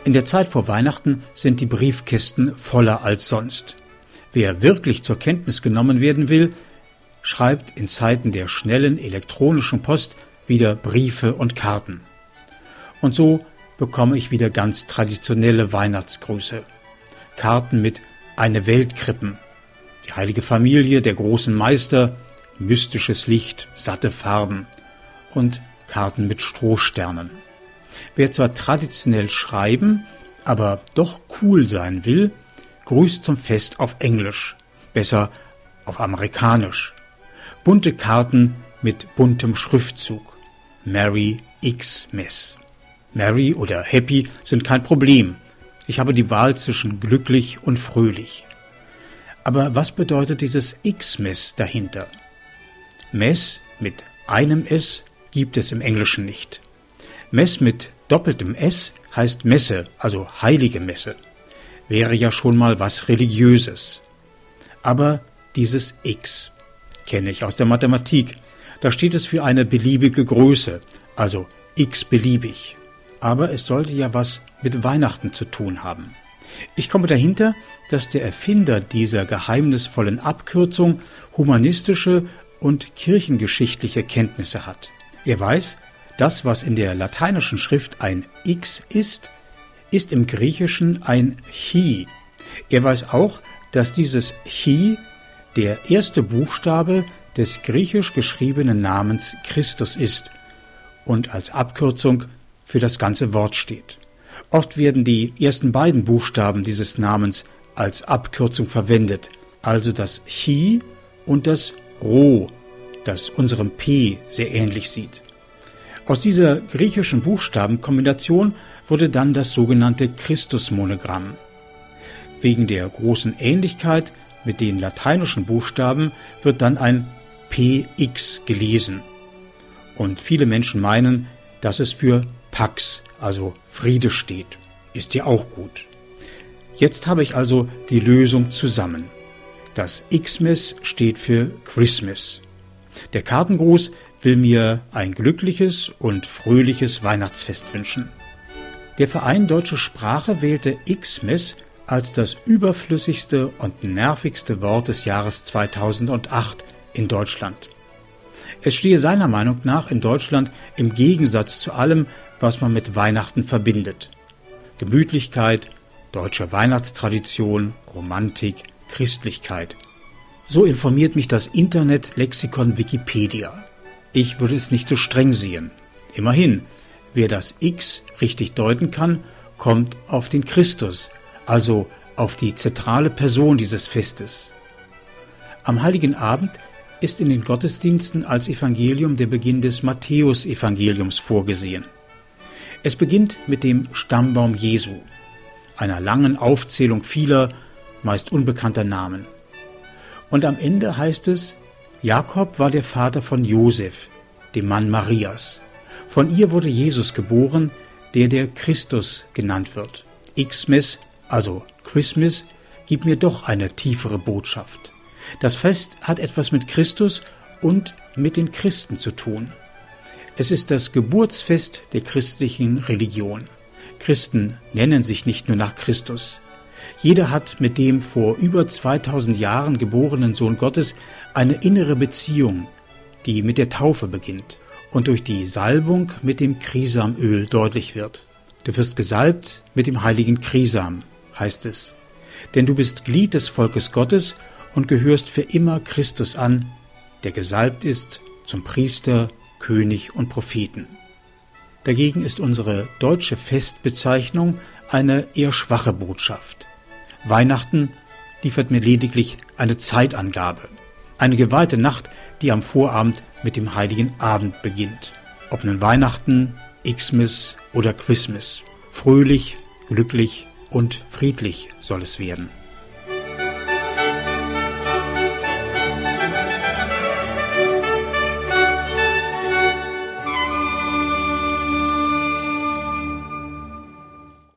In der Zeit vor Weihnachten sind die Briefkästen voller als sonst. Wer wirklich zur Kenntnis genommen werden will, schreibt in Zeiten der schnellen elektronischen Post wieder Briefe und Karten. Und so bekomme ich wieder ganz traditionelle Weihnachtsgrüße. Karten mit Eine Weltkrippen, die heilige Familie, der großen Meister, mystisches Licht, satte Farben und Karten mit Strohsternen. Wer zwar traditionell schreiben, aber doch cool sein will, grüßt zum Fest auf Englisch, besser auf Amerikanisch. Bunte Karten mit buntem Schriftzug. Merry Xmas. Merry oder Happy sind kein Problem. Ich habe die Wahl zwischen glücklich und fröhlich. Aber was bedeutet dieses Xmas dahinter? Mess mit einem S gibt es im Englischen nicht. Mess mit doppeltem S heißt Messe, also heilige Messe. Wäre ja schon mal was Religiöses. Aber dieses X kenne ich aus der Mathematik. Da steht es für eine beliebige Größe, also x beliebig. Aber es sollte ja was mit Weihnachten zu tun haben. Ich komme dahinter, dass der Erfinder dieser geheimnisvollen Abkürzung humanistische und kirchengeschichtliche Kenntnisse hat. Er weiß, das, was in der lateinischen Schrift ein X ist, ist im Griechischen ein Chi. Er weiß auch, dass dieses Chi der erste Buchstabe des griechisch geschriebenen Namens Christus ist und als Abkürzung für das ganze Wort steht. Oft werden die ersten beiden Buchstaben dieses Namens als Abkürzung verwendet, also das Chi und das Rho, das unserem P sehr ähnlich sieht. Aus dieser griechischen Buchstabenkombination wurde dann das sogenannte Christusmonogramm. Wegen der großen Ähnlichkeit mit den lateinischen Buchstaben wird dann ein PX gelesen. Und viele Menschen meinen, dass es für Pax, also Friede steht. Ist ja auch gut. Jetzt habe ich also die Lösung zusammen. Das Xmas steht für Christmas. Der Kartengruß will mir ein glückliches und fröhliches Weihnachtsfest wünschen. Der Verein Deutsche Sprache wählte Xmas als das überflüssigste und nervigste Wort des Jahres 2008 in Deutschland. Es stehe seiner Meinung nach in Deutschland im Gegensatz zu allem, was man mit Weihnachten verbindet. Gemütlichkeit, deutsche Weihnachtstradition, Romantik, Christlichkeit. So informiert mich das Internetlexikon Wikipedia. Ich würde es nicht so streng sehen. Immerhin, wer das X richtig deuten kann, kommt auf den Christus, also auf die zentrale Person dieses Festes. Am Heiligen Abend ist in den Gottesdiensten als Evangelium der Beginn des Matthäusevangeliums vorgesehen. Es beginnt mit dem Stammbaum Jesu, einer langen Aufzählung vieler, meist unbekannter Namen. Und am Ende heißt es, Jakob war der Vater von Josef, dem Mann Marias. Von ihr wurde Jesus geboren, der Christus genannt wird. Xmas, also Christmas, gibt mir doch eine tiefere Botschaft. Das Fest hat etwas mit Christus und mit den Christen zu tun. Es ist das Geburtsfest der christlichen Religion. Christen nennen sich nicht nur nach Christus. Jeder hat mit dem vor über 2000 Jahren geborenen Sohn Gottes eine innere Beziehung, die mit der Taufe beginnt und durch die Salbung mit dem Krisamöl deutlich wird. Du wirst gesalbt mit dem heiligen Krisam, heißt es. Denn du bist Glied des Volkes Gottes und gehörst für immer Christus an, der gesalbt ist zum Priester, König und Propheten. Dagegen ist unsere deutsche Festbezeichnung eine eher schwache Botschaft. Weihnachten liefert mir lediglich eine Zeitangabe, eine geweihte Nacht, die am Vorabend mit dem Heiligen Abend beginnt. Ob nun Weihnachten, Xmas oder Christmas, fröhlich, glücklich und friedlich soll es werden.